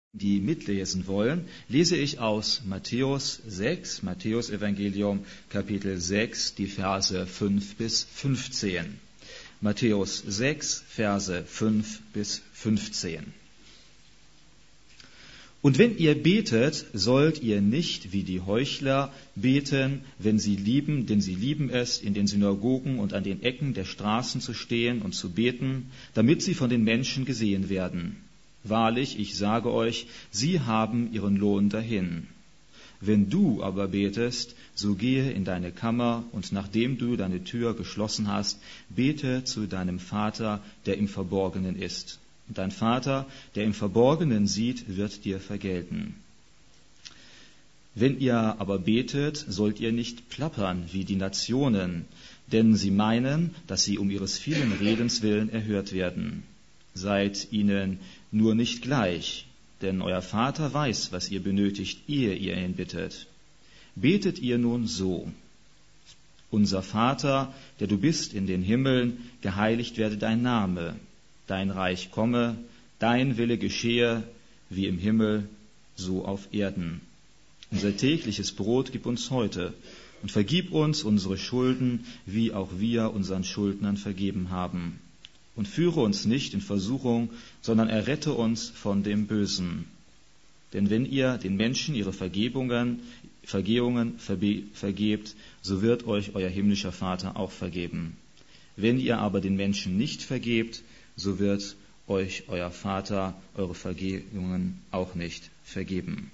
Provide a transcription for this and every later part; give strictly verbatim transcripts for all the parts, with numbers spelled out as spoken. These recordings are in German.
Die mitlesen wollen, lese ich aus Matthäus sechs, Matthäus Evangelium Kapitel sechs, die Verse fünf bis fünfzehn. Matthäus sechs, Verse fünf bis fünfzehn. Und wenn ihr betet, sollt ihr nicht wie die Heuchler beten, wenn sie lieben, denn sie lieben es, in den Synagogen und an den Ecken der Straßen zu stehen und zu beten, damit sie von den Menschen gesehen werden. Wahrlich, ich sage euch, sie haben ihren Lohn dahin. Wenn du aber betest, so gehe in deine Kammer und nachdem du deine Tür geschlossen hast, bete zu deinem Vater, der im Verborgenen ist. Und dein Vater, der im Verborgenen sieht, wird dir vergelten. Wenn ihr aber betet, sollt ihr nicht plappern wie die Nationen, denn sie meinen, dass sie um ihres vielen Redens willen erhört werden. Seid ihnen nur nicht gleich, denn euer Vater weiß, was ihr benötigt, ehe ihr ihn bittet. Betet ihr nun so: Unser Vater, der du bist in den Himmeln, geheiligt werde dein Name, dein Reich komme, dein Wille geschehe, wie im Himmel, so auf Erden. Unser tägliches Brot gib uns heute und vergib uns unsere Schulden, wie auch wir unseren Schuldnern vergeben haben. Und führe uns nicht in Versuchung, sondern errette uns von dem Bösen. Denn wenn ihr den Menschen ihre Vergebungen, Vergehungen verbe, vergebt, so wird euch euer himmlischer Vater auch vergeben. Wenn ihr aber den Menschen nicht vergebt, so wird euch euer Vater eure Vergehungen auch nicht vergeben.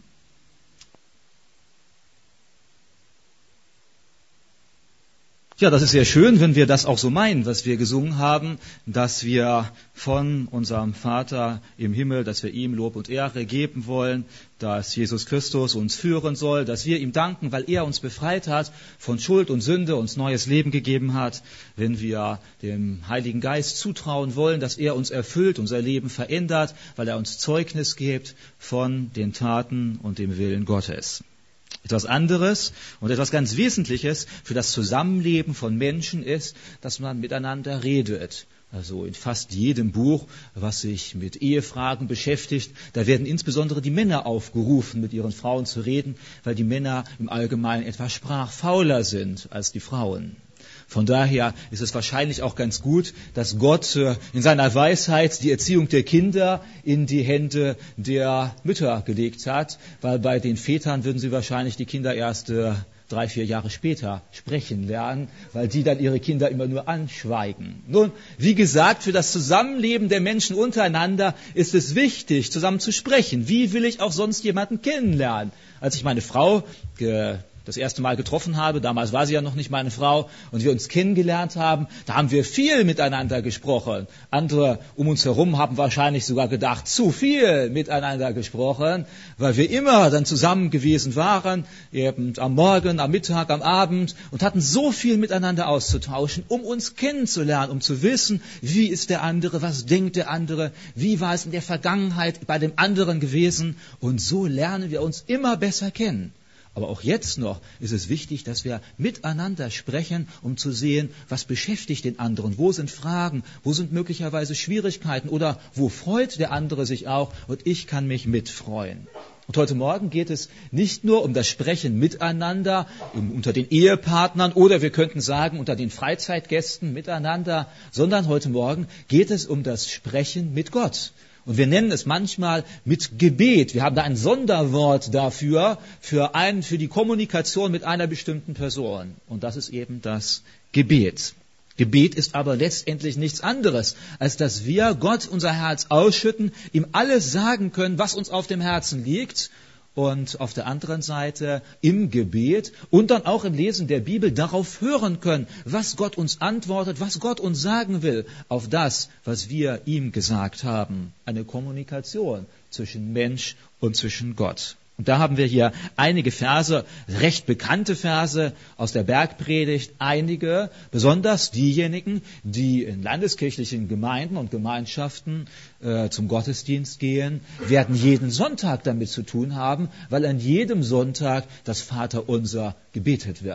Ja, das ist sehr schön, wenn wir das auch so meinen, was wir gesungen haben, dass wir von unserem Vater im Himmel, dass wir ihm Lob und Ehre geben wollen, dass Jesus Christus uns führen soll, dass wir ihm danken, weil er uns befreit hat von Schuld und Sünde, uns neues Leben gegeben hat, wenn wir dem Heiligen Geist zutrauen wollen, dass er uns erfüllt, unser Leben verändert, weil er uns Zeugnis gibt von den Taten und dem Willen Gottes. Etwas anderes und etwas ganz Wesentliches für das Zusammenleben von Menschen ist, dass man miteinander redet. Also in fast jedem Buch, was sich mit Ehefragen beschäftigt, da werden insbesondere die Männer aufgerufen, mit ihren Frauen zu reden, weil die Männer im Allgemeinen etwas sprachfauler sind als die Frauen. Von daher ist es wahrscheinlich auch ganz gut, dass Gott in seiner Weisheit die Erziehung der Kinder in die Hände der Mütter gelegt hat, weil bei den Vätern würden sie wahrscheinlich die Kinder erst äh, drei, vier Jahre später sprechen lernen, weil die dann ihre Kinder immer nur anschweigen. Nun, wie gesagt, für das Zusammenleben der Menschen untereinander ist es wichtig, zusammen zu sprechen. Wie will ich auch sonst jemanden kennenlernen? Als ich meine Frau ge- das erste Mal getroffen habe, damals war sie ja noch nicht meine Frau, und wir uns kennengelernt haben, da haben wir viel miteinander gesprochen. Andere um uns herum haben wahrscheinlich sogar gedacht, zu viel miteinander gesprochen, weil wir immer dann zusammen gewesen waren, eben am Morgen, am Mittag, am Abend, und hatten so viel miteinander auszutauschen, um uns kennenzulernen, um zu wissen, wie ist der andere, was denkt der andere, wie war es in der Vergangenheit bei dem anderen gewesen, und so lernen wir uns immer besser kennen. Aber auch jetzt noch ist es wichtig, dass wir miteinander sprechen, um zu sehen, was beschäftigt den anderen, wo sind Fragen, wo sind möglicherweise Schwierigkeiten oder wo freut der andere sich auch und ich kann mich mitfreuen. Und heute Morgen geht es nicht nur um das Sprechen miteinander, unter den Ehepartnern oder wir könnten sagen unter den Freizeitgästen miteinander, sondern heute Morgen geht es um das Sprechen mit Gott. Und wir nennen es manchmal mit Gebet. Wir haben da ein Sonderwort dafür, für, einen, für die Kommunikation mit einer bestimmten Person. Und das ist eben das Gebet. Gebet ist aber letztendlich nichts anderes, als dass wir Gott unser Herz ausschütten, ihm alles sagen können, was uns auf dem Herzen liegt. Und auf der anderen Seite im Gebet und dann auch im Lesen der Bibel darauf hören können, was Gott uns antwortet, was Gott uns sagen will, auf das, was wir ihm gesagt haben. Eine Kommunikation zwischen Mensch und zwischen Gott. Und da haben wir hier einige Verse, recht bekannte Verse aus der Bergpredigt, einige, besonders diejenigen, die in landeskirchlichen Gemeinden und Gemeinschaften äh, zum Gottesdienst gehen, werden jeden Sonntag damit zu tun haben, weil an jedem Sonntag das Vaterunser gebetet wird.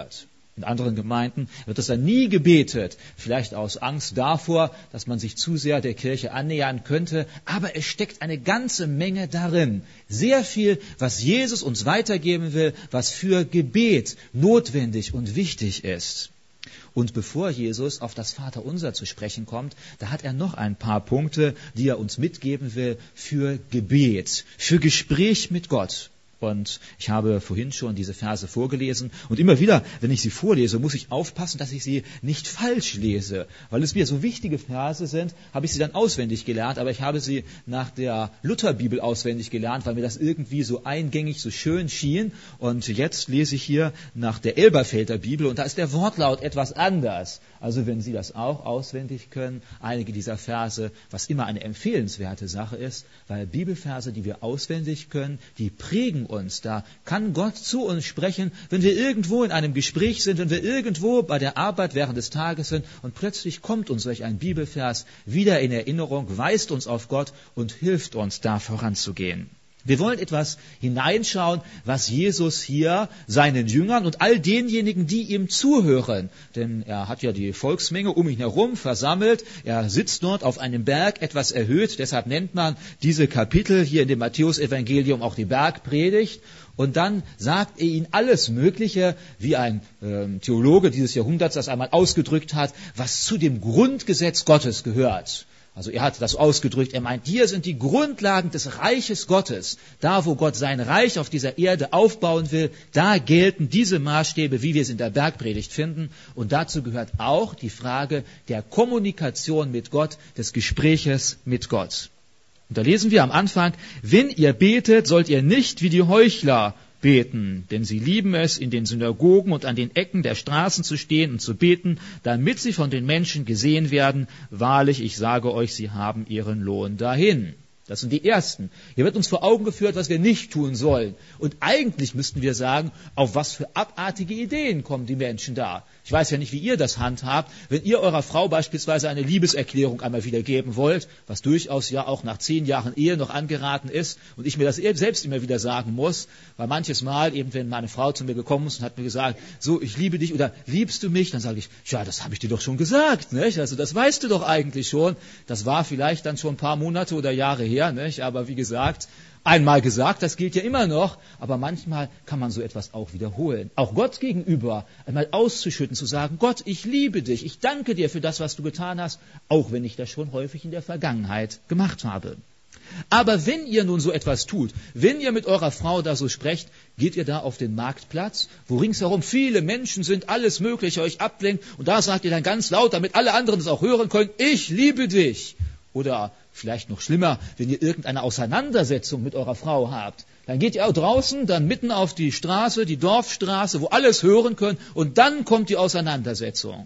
In anderen Gemeinden wird es dann nie gebetet, vielleicht aus Angst davor, dass man sich zu sehr der Kirche annähern könnte, aber es steckt eine ganze Menge darin. Sehr viel, was Jesus uns weitergeben will, was für Gebet notwendig und wichtig ist. Und bevor Jesus auf das Vaterunser zu sprechen kommt, da hat er noch ein paar Punkte, die er uns mitgeben will für Gebet, für Gespräch mit Gott. Und ich habe vorhin schon diese Verse vorgelesen. Und immer wieder, wenn ich sie vorlese, muss ich aufpassen, dass ich sie nicht falsch lese. Weil es mir so wichtige Verse sind, habe ich sie dann auswendig gelernt. Aber ich habe sie nach der Lutherbibel auswendig gelernt, weil mir das irgendwie so eingängig, so schön schien. Und jetzt lese ich hier nach der Elberfelder Bibel. Und da ist der Wortlaut etwas anders. Also wenn Sie das auch auswendig können, einige dieser Verse, was immer eine empfehlenswerte Sache ist, weil Bibelverse, die wir auswendig können, die prägen uns. Da kann Gott zu uns sprechen, wenn wir irgendwo in einem Gespräch sind, wenn wir irgendwo bei der Arbeit während des Tages sind und plötzlich kommt uns solch ein Bibelvers wieder in Erinnerung, weist uns auf Gott und hilft uns, da voranzugehen. Wir wollen etwas hineinschauen, was Jesus hier seinen Jüngern und all denjenigen, die ihm zuhören, denn er hat ja die Volksmenge um ihn herum versammelt, er sitzt dort auf einem Berg, etwas erhöht, deshalb nennt man diese Kapitel hier in dem Matthäusevangelium auch die Bergpredigt. Und dann sagt er ihnen alles Mögliche, wie ein äh, Theologe dieses Jahrhunderts das einmal ausgedrückt hat, was zu dem Grundgesetz Gottes gehört. Also er hat das ausgedrückt, er meint, hier sind die Grundlagen des Reiches Gottes. Da, wo Gott sein Reich auf dieser Erde aufbauen will, da gelten diese Maßstäbe, wie wir es in der Bergpredigt finden. Und dazu gehört auch die Frage der Kommunikation mit Gott, des Gespräches mit Gott. Und da lesen wir am Anfang, wenn ihr betet, sollt ihr nicht wie die Heuchler beten, denn sie lieben es, in den Synagogen und an den Ecken der Straßen zu stehen und zu beten, damit sie von den Menschen gesehen werden. Wahrlich, ich sage euch, sie haben ihren Lohn dahin. Das sind die Ersten. Hier wird uns vor Augen geführt, was wir nicht tun sollen. Und eigentlich müssten wir sagen, auf was für abartige Ideen kommen die Menschen da. Ich weiß ja nicht, wie ihr das handhabt. Wenn ihr eurer Frau beispielsweise eine Liebeserklärung einmal wiedergeben wollt, was durchaus ja auch nach zehn Jahren Ehe noch angeraten ist und ich mir das selbst immer wieder sagen muss, weil manches Mal eben, wenn meine Frau zu mir gekommen ist und hat mir gesagt, so, ich liebe dich oder liebst du mich, dann sage ich, ja, das habe ich dir doch schon gesagt, nicht? Also das weißt du doch eigentlich schon. Das war vielleicht dann schon ein paar Monate oder Jahre her, nicht? Aber wie gesagt, einmal gesagt, das gilt ja immer noch, aber manchmal kann man so etwas auch wiederholen. Auch Gott gegenüber einmal auszuschütten, zu sagen, Gott, ich liebe dich, ich danke dir für das, was du getan hast, auch wenn ich das schon häufig in der Vergangenheit gemacht habe. Aber wenn ihr nun so etwas tut, wenn ihr mit eurer Frau da so sprecht, geht ihr da auf den Marktplatz, wo ringsherum viele Menschen sind, alles Mögliche euch ablenkt und da sagt ihr dann ganz laut, damit alle anderen es auch hören können, ich liebe dich. Oder vielleicht noch schlimmer, wenn ihr irgendeine Auseinandersetzung mit eurer Frau habt, dann geht ihr auch draußen, dann mitten auf die Straße, die Dorfstraße, wo alles hören können und dann kommt die Auseinandersetzung.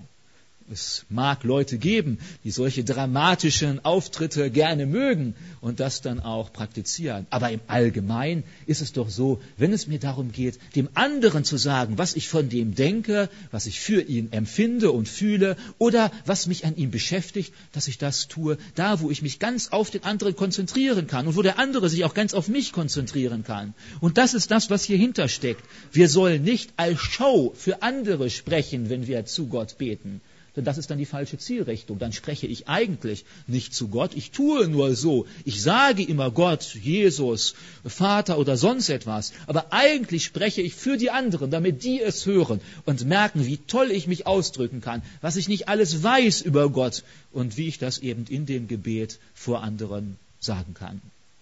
Es mag Leute geben, die solche dramatischen Auftritte gerne mögen und das dann auch praktizieren. Aber im Allgemeinen ist es doch so, wenn es mir darum geht, dem anderen zu sagen, was ich von dem denke, was ich für ihn empfinde und fühle oder was mich an ihm beschäftigt, dass ich das tue, da wo ich mich ganz auf den anderen konzentrieren kann und wo der andere sich auch ganz auf mich konzentrieren kann. Und das ist das, was hier hintersteckt. Wir sollen nicht als Show für andere sprechen, wenn wir zu Gott beten. Denn das ist dann die falsche Zielrichtung. Dann spreche ich eigentlich nicht zu Gott. Ich tue nur so. Ich sage immer Gott, Jesus, Vater oder sonst etwas. Aber eigentlich spreche ich für die anderen, damit die es hören und merken, wie toll ich mich ausdrücken kann, was ich nicht alles weiß über Gott und wie ich das eben in dem Gebet vor anderen sagen kann.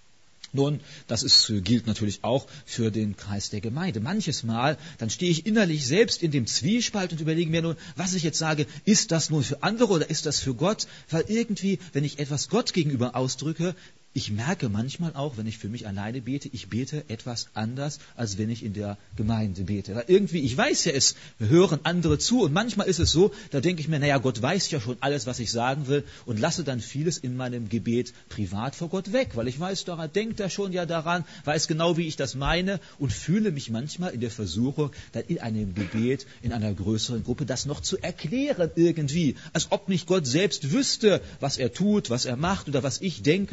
Nun, das ist, gilt natürlich auch für den Kreis der Gemeinde. Manches Mal, dann stehe ich innerlich selbst in dem Zwiespalt und überlege mir nun, was ich jetzt sage, ist das nun für andere oder ist das für Gott? Weil irgendwie, wenn ich etwas Gott gegenüber ausdrücke, ich merke manchmal auch, wenn ich für mich alleine bete, ich bete etwas anders, als wenn ich in der Gemeinde bete. Weil irgendwie, ich weiß ja, es hören andere zu und manchmal ist es so, da denke ich mir, naja, Gott weiß ja schon alles, was ich sagen will und lasse dann vieles in meinem Gebet privat vor Gott weg, weil ich weiß, daran denkt er schon ja daran, weiß genau, wie ich das meine und fühle mich manchmal in der Versuchung, dann in einem Gebet, in einer größeren Gruppe, das noch zu erklären irgendwie, als ob nicht Gott selbst wüsste, was er tut, was er macht oder was ich denke. Und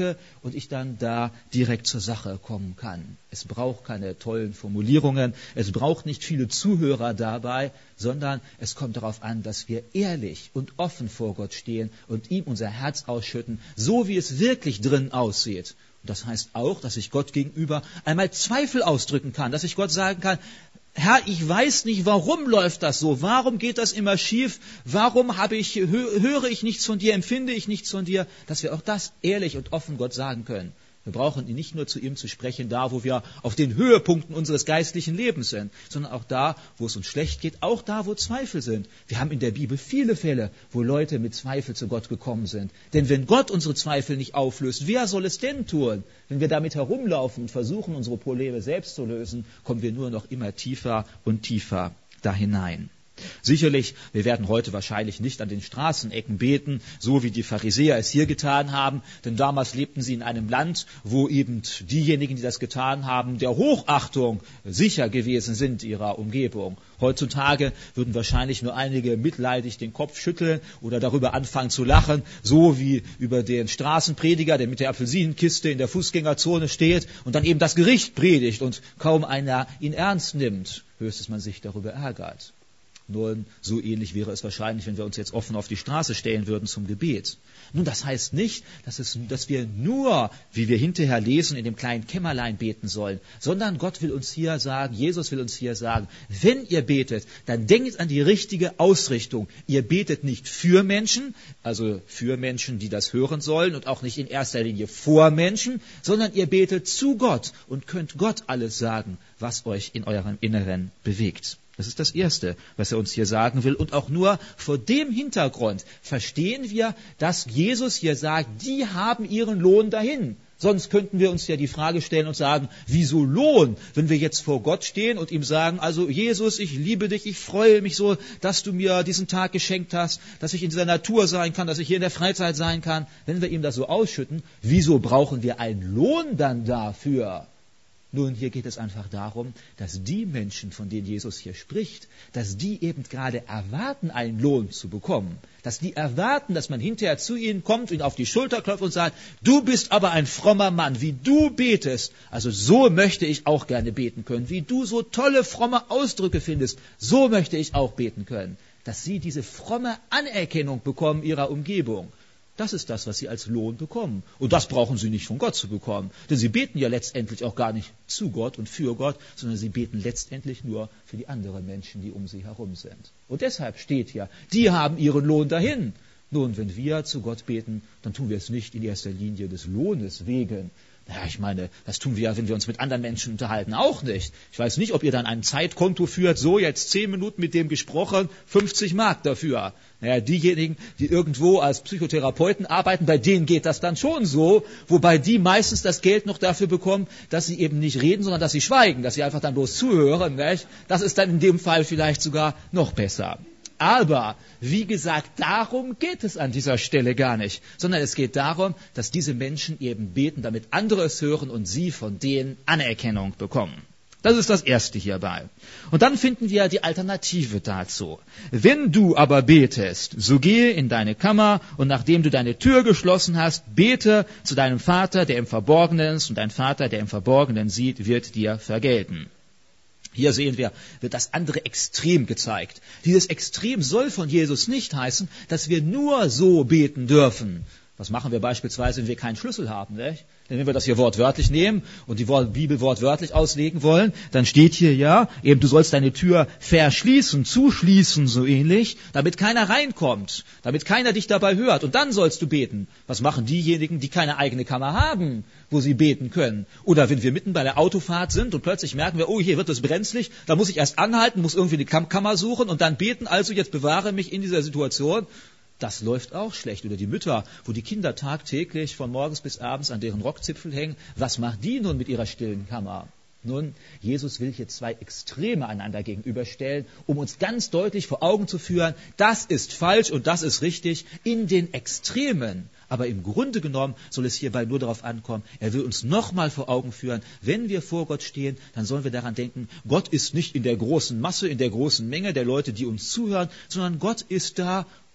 und ich dann da direkt zur Sache kommen kann. Es braucht keine tollen Formulierungen, es braucht nicht viele Zuhörer dabei, sondern es kommt darauf an, dass wir ehrlich und offen vor Gott stehen und ihm unser Herz ausschütten, so wie es wirklich drin aussieht. Und das heißt auch, dass ich Gott gegenüber einmal Zweifel ausdrücken kann, dass ich Gott sagen kann, Herr, ich weiß nicht, warum läuft das so? Warum geht das immer schief? Warum habe ich, höre ich nichts von dir, empfinde ich nichts von dir? Dass wir auch das ehrlich und offen Gott sagen können. Wir brauchen nicht nur zu ihm zu sprechen, da, wo wir auf den Höhepunkten unseres geistlichen Lebens sind, sondern auch da, wo es uns schlecht geht, auch da, wo Zweifel sind. Wir haben in der Bibel viele Fälle, wo Leute mit Zweifel zu Gott gekommen sind. Denn wenn Gott unsere Zweifel nicht auflöst, wer soll es denn tun? Wenn wir damit herumlaufen und versuchen, unsere Probleme selbst zu lösen, kommen wir nur noch immer tiefer und tiefer da hinein. Sicherlich, wir werden heute wahrscheinlich nicht an den Straßenecken beten, so wie die Pharisäer es hier getan haben, denn damals lebten sie in einem Land, wo eben diejenigen, die das getan haben, der Hochachtung sicher gewesen sind ihrer Umgebung. Heutzutage würden wahrscheinlich nur einige mitleidig den Kopf schütteln oder darüber anfangen zu lachen, so wie über den Straßenprediger, der mit der Apfelsinenkiste in der Fußgängerzone steht und dann eben das Gericht predigt und kaum einer ihn ernst nimmt, höchstens man sich darüber ärgert. Nun, so ähnlich wäre es wahrscheinlich, wenn wir uns jetzt offen auf die Straße stellen würden zum Gebet. Nun, das heißt nicht, dass, es, dass wir nur, wie wir hinterher lesen, in dem kleinen Kämmerlein beten sollen, sondern Gott will uns hier sagen, Jesus will uns hier sagen, wenn ihr betet, dann denkt an die richtige Ausrichtung. Ihr betet nicht für Menschen, also für Menschen, die das hören sollen und auch nicht in erster Linie vor Menschen, sondern ihr betet zu Gott und könnt Gott alles sagen, was euch in eurem Inneren bewegt. Das ist das Erste, was er uns hier sagen will. Und auch nur vor dem Hintergrund verstehen wir, dass Jesus hier sagt, die haben ihren Lohn dahin. Sonst könnten wir uns ja die Frage stellen und sagen, wieso Lohn, wenn wir jetzt vor Gott stehen und ihm sagen, also Jesus, ich liebe dich, ich freue mich so, dass du mir diesen Tag geschenkt hast, dass ich in dieser Natur sein kann, dass ich hier in der Freizeit sein kann. Wenn wir ihm das so ausschütten, wieso brauchen wir einen Lohn dann dafür? Nun, hier geht es einfach darum, dass die Menschen, von denen Jesus hier spricht, dass die eben gerade erwarten, einen Lohn zu bekommen. Dass die erwarten, dass man hinterher zu ihnen kommt, ihnen auf die Schulter klopft und sagt, du bist aber ein frommer Mann, wie du betest. Also so möchte ich auch gerne beten können. Wie du so tolle, fromme Ausdrücke findest, so möchte ich auch beten können. Dass sie diese fromme Anerkennung bekommen ihrer Umgebung. Das ist das, was sie als Lohn bekommen. Und das brauchen sie nicht von Gott zu bekommen. Denn sie beten ja letztendlich auch gar nicht zu Gott und für Gott, sondern sie beten letztendlich nur für die anderen Menschen, die um sie herum sind. Und deshalb steht ja, die haben ihren Lohn dahin. Nun, wenn wir zu Gott beten, dann tun wir es nicht in erster Linie des Lohnes wegen. Ja, ich meine, das tun wir ja, wenn wir uns mit anderen Menschen unterhalten, auch nicht. Ich weiß nicht, ob ihr dann ein Zeitkonto führt, so jetzt zehn Minuten mit dem gesprochen, fünfzig Mark dafür. Naja, diejenigen, die irgendwo als Psychotherapeuten arbeiten, bei denen geht das dann schon so, wobei die meistens das Geld noch dafür bekommen, dass sie eben nicht reden, sondern dass sie schweigen, dass sie einfach dann bloß zuhören. Nicht? Das ist dann in dem Fall vielleicht sogar noch besser. Aber, wie gesagt, darum geht es an dieser Stelle gar nicht, sondern es geht darum, dass diese Menschen eben beten, damit andere es hören und sie von denen Anerkennung bekommen. Das ist das Erste hierbei. Und dann finden wir die Alternative dazu. Wenn du aber betest, so gehe in deine Kammer und nachdem du deine Tür geschlossen hast, bete zu deinem Vater, der im Verborgenen ist, und dein Vater, der im Verborgenen sieht, wird dir vergelten. Hier sehen wir, wird das andere Extrem gezeigt. Dieses Extrem soll von Jesus nicht heißen, dass wir nur so beten dürfen. Was machen wir beispielsweise, wenn wir keinen Schlüssel haben? Nicht? Denn wenn wir das hier wortwörtlich nehmen und die Bibel wortwörtlich auslegen wollen, dann steht hier ja, eben du sollst deine Tür verschließen, zuschließen, so ähnlich, damit keiner reinkommt, damit keiner dich dabei hört. Und dann sollst du beten. Was machen diejenigen, die keine eigene Kammer haben, wo sie beten können? Oder wenn wir mitten bei der Autofahrt sind und plötzlich merken wir, oh, hier wird es brenzlig, da muss ich erst anhalten, muss irgendwie eine Kam- Kammer suchen und dann beten, also jetzt bewahre mich in dieser Situation. Das läuft auch schlecht. Oder die Mütter, wo die Kinder tagtäglich von morgens bis abends an deren Rockzipfel hängen. Was macht die nun mit ihrer stillen Kammer? Nun, Jesus will hier zwei Extreme einander gegenüberstellen, um uns ganz deutlich vor Augen zu führen, das ist falsch und das ist richtig in den Extremen. Aber im Grunde genommen soll es hierbei nur darauf ankommen, er will uns nochmal vor Augen führen, wenn wir vor Gott stehen, dann sollen wir daran denken, Gott ist nicht in der großen Masse, in der großen Menge der Leute, die uns zuhören, sondern Gott ist da,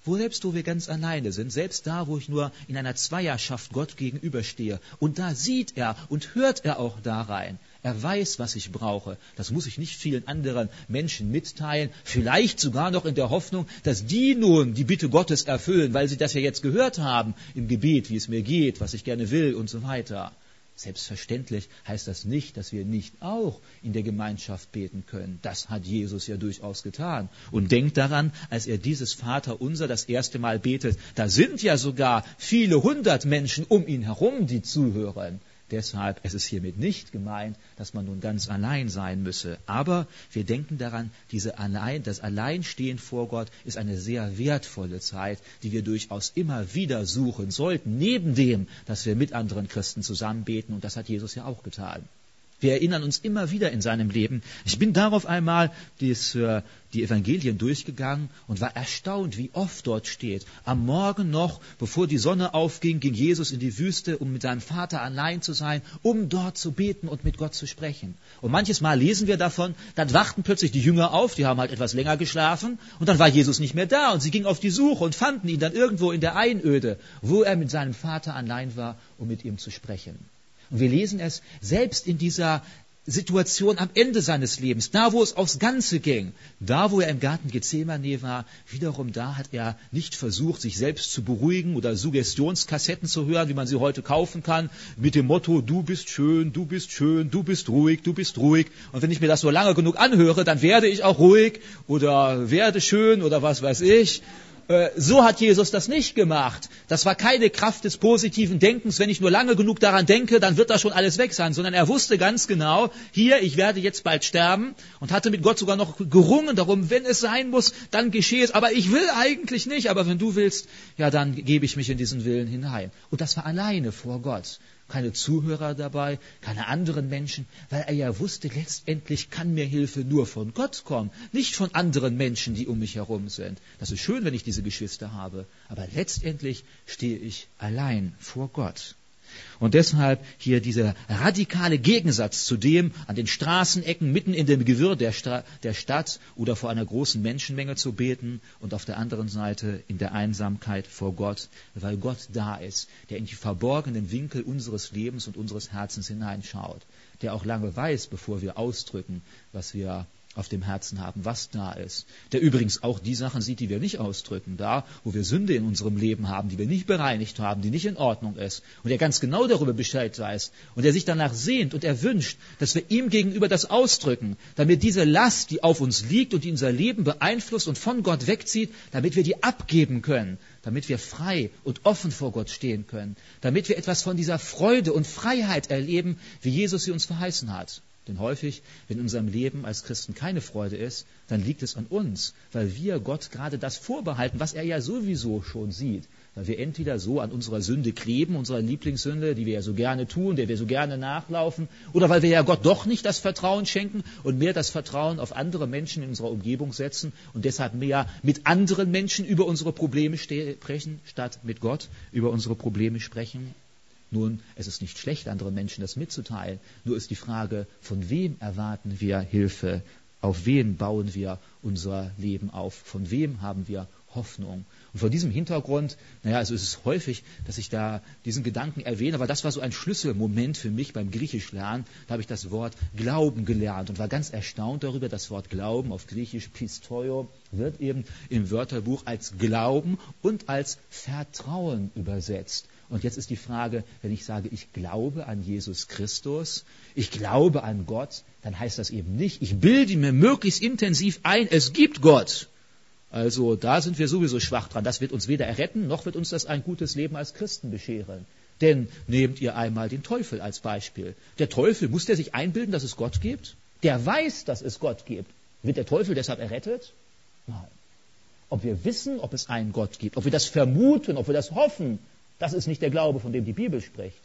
Wo selbst wo wir ganz alleine sind, selbst da, wo ich nur in einer Zweierschaft Gott gegenüberstehe, und da sieht er und hört er auch da rein. Er weiß, was ich brauche. Das muss ich nicht vielen anderen Menschen mitteilen, vielleicht sogar noch in der Hoffnung, dass die nun die Bitte Gottes erfüllen, weil sie das ja jetzt gehört haben im Gebet, wie es mir geht, was ich gerne will und so weiter. Selbstverständlich heißt das nicht, dass wir nicht auch in der Gemeinschaft beten können. Das hat Jesus ja durchaus getan. Und denkt daran, als er dieses Vaterunser das erste Mal betet, da sind ja sogar viele hundert Menschen um ihn herum, die zuhören. Deshalb ist es hiermit nicht gemeint, dass man nun ganz allein sein müsse. Aber wir denken daran, diese allein, das Alleinstehen vor Gott ist eine sehr wertvolle Zeit, die wir durchaus immer wieder suchen sollten, neben dem, dass wir mit anderen Christen zusammen beten. Und das hat Jesus ja auch getan. Wir erinnern uns immer wieder in seinem Leben. Ich bin darauf einmal dies, äh, die Evangelien durchgegangen und war erstaunt, wie oft dort steht. Am Morgen noch, bevor die Sonne aufging, ging Jesus in die Wüste, um mit seinem Vater allein zu sein, um dort zu beten und mit Gott zu sprechen. Und manches Mal lesen wir davon, dann wachten plötzlich die Jünger auf, die haben halt etwas länger geschlafen, und dann war Jesus nicht mehr da und sie gingen auf die Suche und fanden ihn dann irgendwo in der Einöde, wo er mit seinem Vater allein war, um mit ihm zu sprechen. Und wir lesen es selbst in dieser Situation am Ende seines Lebens, da wo es aufs Ganze ging, da wo er im Garten Gethsemane war, wiederum da hat er nicht versucht, sich selbst zu beruhigen oder Suggestionskassetten zu hören, wie man sie heute kaufen kann, mit dem Motto, du bist schön, du bist schön, du bist ruhig, du bist ruhig. Und wenn ich mir das so lange genug anhöre, dann werde ich auch ruhig oder werde schön oder was weiß ich. So hat Jesus das nicht gemacht. Das war keine Kraft des positiven Denkens. Wenn ich nur lange genug daran denke, dann wird das schon alles weg sein. Sondern er wusste ganz genau, hier, ich werde jetzt bald sterben, und hatte mit Gott sogar noch gerungen darum, wenn es sein muss, dann geschehe es. Aber ich will eigentlich nicht. Aber wenn du willst, ja, dann gebe ich mich in diesen Willen hinein. Und das war alleine vor Gott. Keine Zuhörer dabei, keine anderen Menschen, weil er ja wusste, letztendlich kann mir Hilfe nur von Gott kommen, nicht von anderen Menschen, die um mich herum sind. Das ist schön, wenn ich diese Geschwister habe, aber letztendlich stehe ich allein vor Gott. Und deshalb hier dieser radikale Gegensatz zu dem, an den Straßenecken, mitten in dem Gewirr der, Stra- der Stadt oder vor einer großen Menschenmenge zu beten, und auf der anderen Seite in der Einsamkeit vor Gott, weil Gott da ist, der in die verborgenen Winkel unseres Lebens und unseres Herzens hineinschaut, der auch lange weiß, bevor wir ausdrücken, was wir auf dem Herzen haben, was da ist. Der übrigens auch die Sachen sieht, die wir nicht ausdrücken, da, wo wir Sünde in unserem Leben haben, die wir nicht bereinigt haben, die nicht in Ordnung ist, und der ganz genau darüber Bescheid weiß und der sich danach sehnt und er wünscht, dass wir ihm gegenüber das ausdrücken, damit diese Last, die auf uns liegt und die unser Leben beeinflusst und von Gott wegzieht, damit wir die abgeben können, damit wir frei und offen vor Gott stehen können, damit wir etwas von dieser Freude und Freiheit erleben, wie Jesus sie uns verheißen hat. Denn häufig, wenn in unserem Leben als Christen keine Freude ist, dann liegt es an uns, weil wir Gott gerade das vorbehalten, was er ja sowieso schon sieht. Weil wir entweder so an unserer Sünde kleben, unserer Lieblingssünde, die wir ja so gerne tun, der wir so gerne nachlaufen, oder weil wir ja Gott doch nicht das Vertrauen schenken und mehr das Vertrauen auf andere Menschen in unserer Umgebung setzen und deshalb mehr mit anderen Menschen über unsere Probleme sprechen, statt mit Gott über unsere Probleme sprechen. Nun, es ist nicht schlecht, anderen Menschen das mitzuteilen. Nur ist die Frage, von wem erwarten wir Hilfe? Auf wen bauen wir unser Leben auf? Von wem haben wir Hoffnung? Und vor diesem Hintergrund, naja, also es ist häufig, dass ich da diesen Gedanken erwähne, aber das war so ein Schlüsselmoment für mich beim Griechischlernen. Da habe ich das Wort Glauben gelernt und war ganz erstaunt darüber. Das Wort Glauben auf Griechisch Pistoio wird eben im Wörterbuch als Glauben und als Vertrauen übersetzt. Und jetzt ist die Frage, wenn ich sage, ich glaube an Jesus Christus, ich glaube an Gott, dann heißt das eben nicht, ich bilde mir möglichst intensiv ein, es gibt Gott. Also da sind wir sowieso schwach dran. Das wird uns weder erretten, noch wird uns das ein gutes Leben als Christen bescheren. Denn nehmt ihr einmal den Teufel als Beispiel. Der Teufel, muss der sich einbilden, dass es Gott gibt? Der weiß, dass es Gott gibt. Wird der Teufel deshalb errettet? Nein. Ob wir wissen, ob es einen Gott gibt, ob wir das vermuten, ob wir das hoffen, das ist nicht der Glaube, von dem die Bibel spricht.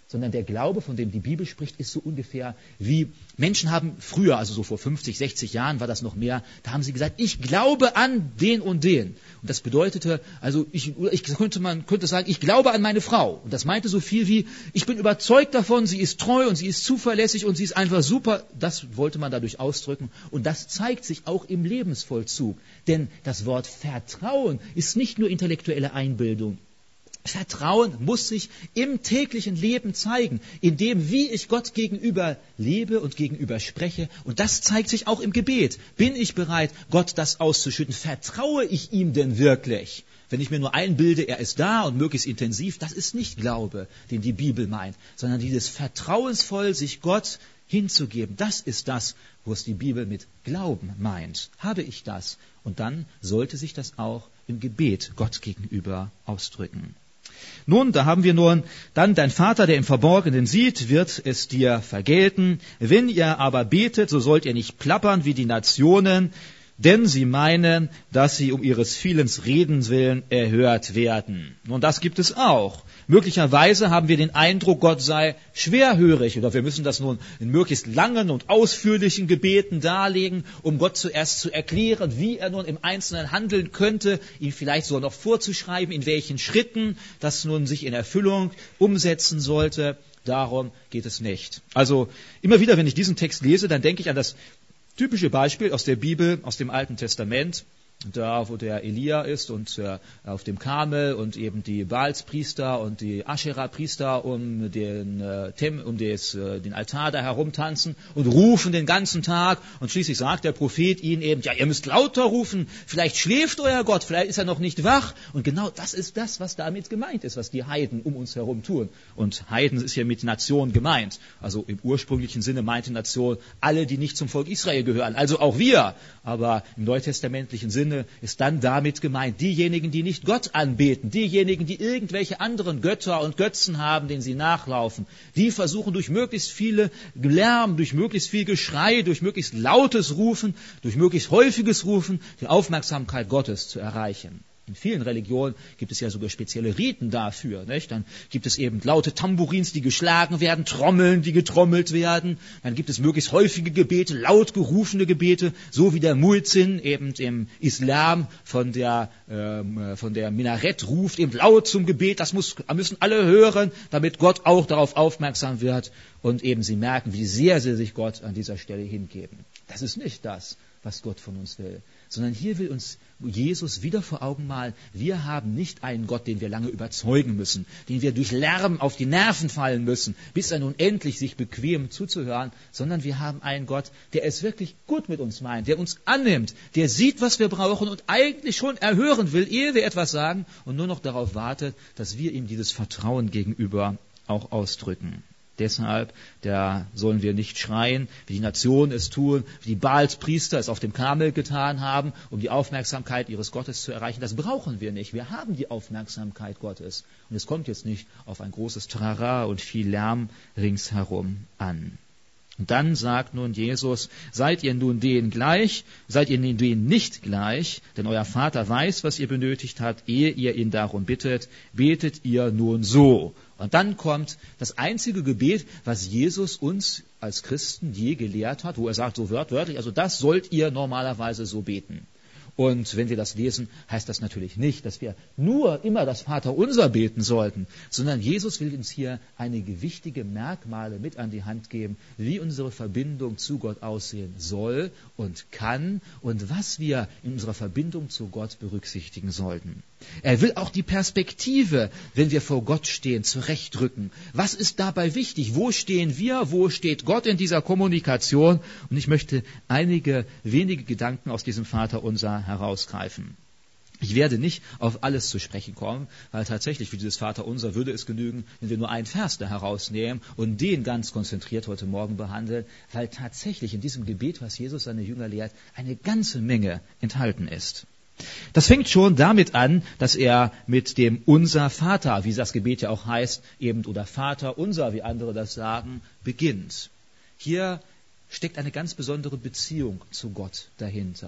sondern der Glaube, von dem die Bibel spricht, ist so ungefähr wie Menschen haben früher, also so vor fünfzig, sechzig Jahren war das noch mehr, da haben sie gesagt, ich glaube an den und den. Und das bedeutete, also ich, ich könnte, man könnte sagen, ich glaube an meine Frau. Und das meinte so viel wie, ich bin überzeugt davon, sie ist treu und sie ist zuverlässig und sie ist einfach super. Das wollte man dadurch ausdrücken. Und das zeigt sich auch im Lebensvollzug. Denn das Wort Vertrauen ist nicht nur intellektuelle Einbildung. Vertrauen muss sich im täglichen Leben zeigen, in dem, wie ich Gott gegenüber lebe und gegenüber spreche. Und das zeigt sich auch im Gebet. Bin ich bereit, Gott das auszuschütten? Vertraue ich ihm denn wirklich? Wenn ich mir nur einbilde, er ist da und möglichst intensiv, das ist nicht Glaube, den die Bibel meint, sondern dieses vertrauensvoll sich Gott hinzugeben. Das ist das, was die Bibel mit Glauben meint. Habe ich das? Und dann sollte sich das auch im Gebet Gott gegenüber ausdrücken. Nun, da haben wir nun, dann dein Vater, der im Verborgenen sieht, wird es dir vergelten. Wenn ihr aber betet, so sollt ihr nicht plappern wie die Nationen, denn sie meinen, dass sie um ihres vielen Redens willen erhört werden. Nun, das gibt es auch. Möglicherweise haben wir den Eindruck, Gott sei schwerhörig, oder wir müssen das nun in möglichst langen und ausführlichen Gebeten darlegen, um Gott zuerst zu erklären, wie er nun im Einzelnen handeln könnte, ihm vielleicht sogar noch vorzuschreiben, in welchen Schritten das nun sich in Erfüllung umsetzen sollte. Darum geht es nicht. Also immer wieder, wenn ich diesen Text lese, dann denke ich an das typische Beispiel aus der Bibel, aus dem Alten Testament, da wo der Elia ist und äh, auf dem Karmel und eben die Baalspriester und die Aschera-Priester um den, äh, Tem, um des, äh, den Altar da herumtanzen und rufen den ganzen Tag und schließlich sagt der Prophet ihnen eben, ja, ihr müsst lauter rufen, vielleicht schläft euer Gott, vielleicht ist er noch nicht wach. Und genau das ist das, was damit gemeint ist, was die Heiden um uns herum tun. Und Heiden ist hier mit Nation gemeint. Also im ursprünglichen Sinne meinte Nation alle, die nicht zum Volk Israel gehören, also auch wir. Aber im neutestamentlichen Sinne ist dann damit gemeint, diejenigen, die nicht Gott anbeten, diejenigen, die irgendwelche anderen Götter und Götzen haben, denen sie nachlaufen, die versuchen durch möglichst viele Lärm, durch möglichst viel Geschrei, durch möglichst lautes Rufen, durch möglichst häufiges Rufen, die Aufmerksamkeit Gottes zu erreichen. In vielen Religionen gibt es ja sogar spezielle Riten dafür. Nicht? Dann gibt es eben laute Tambourins, die geschlagen werden, Trommeln, die getrommelt werden. Dann gibt es möglichst häufige Gebete, laut gerufene Gebete, so wie der Muezzin eben im Islam von der, ähm, von der Minarett ruft, eben laut zum Gebet. Das muss, müssen alle hören, damit Gott auch darauf aufmerksam wird und eben sie merken, wie sehr sie sich Gott an dieser Stelle hingeben. Das ist nicht das, was Gott von uns will, sondern hier will uns Jesus wieder vor Augen malen, wir haben nicht einen Gott, den wir lange überzeugen müssen, den wir durch Lärm auf die Nerven fallen müssen, bis er nun endlich sich bequem zuzuhören, sondern wir haben einen Gott, der es wirklich gut mit uns meint, der uns annimmt, der sieht, was wir brauchen und eigentlich schon erhören will, ehe wir etwas sagen und nur noch darauf wartet, dass wir ihm dieses Vertrauen gegenüber auch ausdrücken. Deshalb, da sollen wir nicht schreien, wie die Nationen es tun, wie die Baalspriester es auf dem Karmel getan haben, um die Aufmerksamkeit ihres Gottes zu erreichen. Das brauchen wir nicht. Wir haben die Aufmerksamkeit Gottes. Und es kommt jetzt nicht auf ein großes Trara und viel Lärm ringsherum an. Und dann sagt nun Jesus, seid ihr nun denen gleich, seid ihr nun denen nicht gleich, denn euer Vater weiß, was ihr benötigt habt, ehe ihr ihn darum bittet, betet ihr nun so. Und dann kommt das einzige Gebet, was Jesus uns als Christen je gelehrt hat, wo er sagt, so wörtlich, also das sollt ihr normalerweise so beten. Und wenn wir das lesen, heißt das natürlich nicht, dass wir nur immer das Vaterunser beten sollten, sondern Jesus will uns hier einige wichtige Merkmale mit an die Hand geben, wie unsere Verbindung zu Gott aussehen soll und kann und was wir in unserer Verbindung zu Gott berücksichtigen sollten. Er will auch die Perspektive, wenn wir vor Gott stehen, zurechtrücken. Was ist dabei wichtig? Wo stehen wir? Wo steht Gott in dieser Kommunikation? Und ich möchte einige wenige Gedanken aus diesem Vaterunser herausgreifen. Ich werde nicht auf alles zu sprechen kommen, weil tatsächlich für dieses Vaterunser würde es genügen, wenn wir nur einen Vers da herausnehmen und den ganz konzentriert heute Morgen behandeln, weil tatsächlich in diesem Gebet, was Jesus seine Jünger lehrt, eine ganze Menge enthalten ist. Das fängt schon damit an, dass er mit dem Unser Vater, wie das Gebet ja auch heißt, eben oder Vater unser, wie andere das sagen, beginnt. Hier steckt eine ganz besondere Beziehung zu Gott dahinter.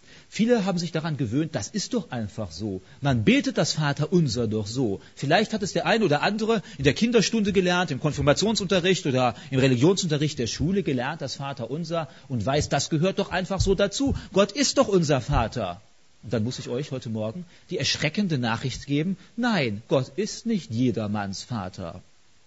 Viele haben sich daran gewöhnt, das ist doch einfach so. Man betet das Vaterunser doch so. Vielleicht hat es der eine oder andere in der Kinderstunde gelernt, im Konfirmationsunterricht oder im Religionsunterricht der Schule gelernt, das Vaterunser, und weiß, das gehört doch einfach so dazu. Gott ist doch unser Vater. Und dann muss ich euch heute Morgen die erschreckende Nachricht geben, nein, Gott ist nicht jedermanns Vater.